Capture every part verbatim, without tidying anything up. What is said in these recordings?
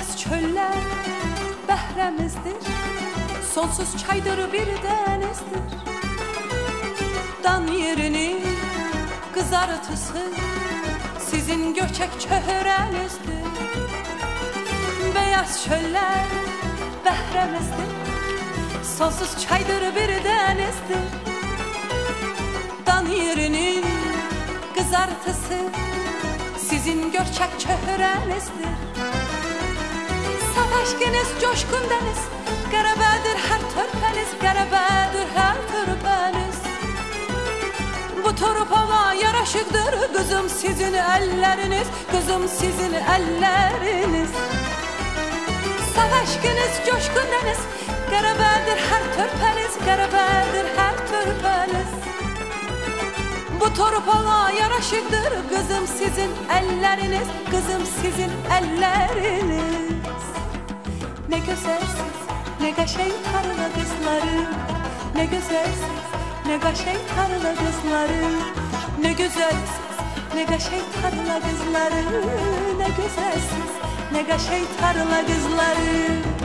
beyaz çöller behremizdir, sonsuz çaydır bir denizdir. Dan yerini kızartısı sizin göçek çöhrenizdir. Beyaz çöller behremizdir, sonsuz çaydır bir denizdir. Dan yerinin kızartısı sizin göçek çöhrenizdir. Savaşkınız coşkun deniz, qələbədir hər törpəniz, qələbədir hər törpəniz. Bu torpağa yaraşıqdır qızım sizin əlləriniz, qızım sizin əlləriniz. Savaşkınız coşkun deniz, qələbədir hər törpəniz, qələbədir hər törpəniz. Bu torpağa yaraşıqdır qızım sizin əlləriniz, qızım sizin əlləriniz. Ne güzelsiz, ne qəşəng tarla qızları, ne güzelsiz, ne qəşəng tarla qızları, ne güzelsiz, ne qəşəng tarla qızları, ne güzelsiz, ne qəşəng tarla qızları.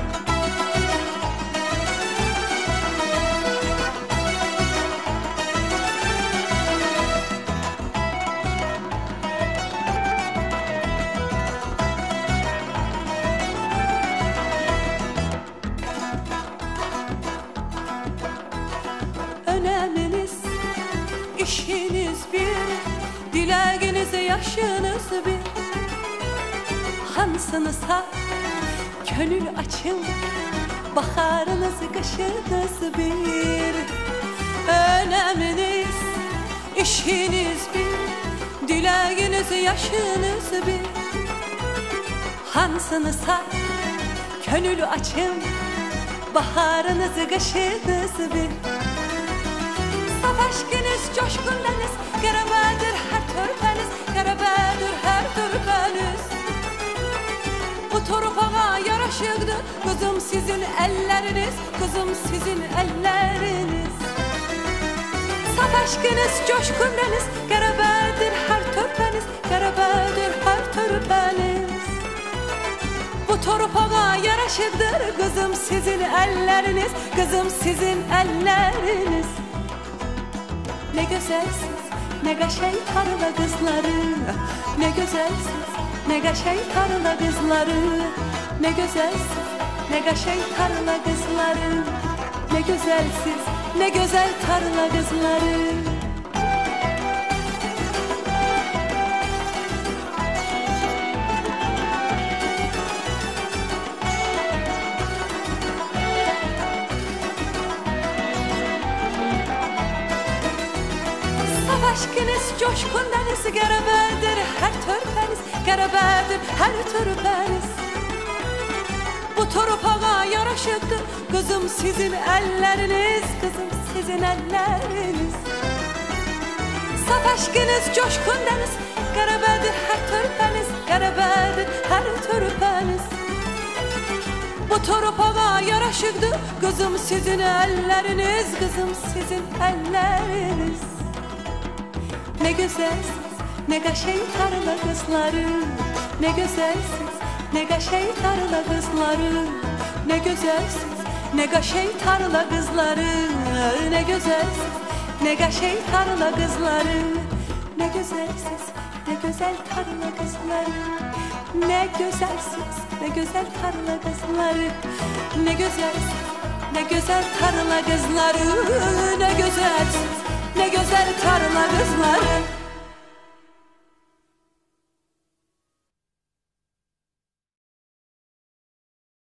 Öneminiz, işiniz bir, diləğiniz, yaşınız bir. Hansınızsa könül açın, baharınız, qışınız bir. Öneminiz, işiniz bir, diləğiniz, yaşınız bir. Hansınızsa könül açın, baharınız, qışınız bir. Savaşkınız coşkun deniz, qələbədir hər törpəniz, qələbədir hər törpəniz. Bu torpağa yaraşıqdır qızım sizin əlləriniz, qızım sizin əlləriniz. Savaşkınız coşkun deniz, qələbədir hər törpəniz, qələbədir hər törpəniz. Bu torpağa yaraşıqdır qızım sizin əlləriniz, qızım sizin əlləriniz. Ne güzelsiz, ne qəşəng tarla qızları, ne güzelsiz, ne qəşəng tarla qızları, ne güzelsiz, ne qəşəng tarla qızları, ne güzelsiz, ne güzel tarla qızları. Savaşkınız coşkun deniz, qələbədir hər törpəniz, qələbədir hər törpəniz. Bu torpağa yaraşıqdır qızım sizin əlləriniz, qızım sizin əlləriniz. Savaşkınız coşkun deniz, qələbədir hər törpəniz, qələbədir hər törpəniz. Bu torpağa yaraşıqdır qızım sizin əlləriniz, qızım sizin əlləriniz. Ne güzelsiz, ne qəşəng tarla qızları, ne güzelsiz, ne qəşəng tarla qızları, ne güzelsiz, ne qəşəng tarla qızları, ne güzelsiz, ne qəşəng tarla qızları, ne güzelsiz, ne güzel tarla qızları, ne güzelsiz, ne güzel tarla qızları, ne güzelsiz, ne güzel tarla qızları, ne güzelsiz, ne güzel tarla kızları.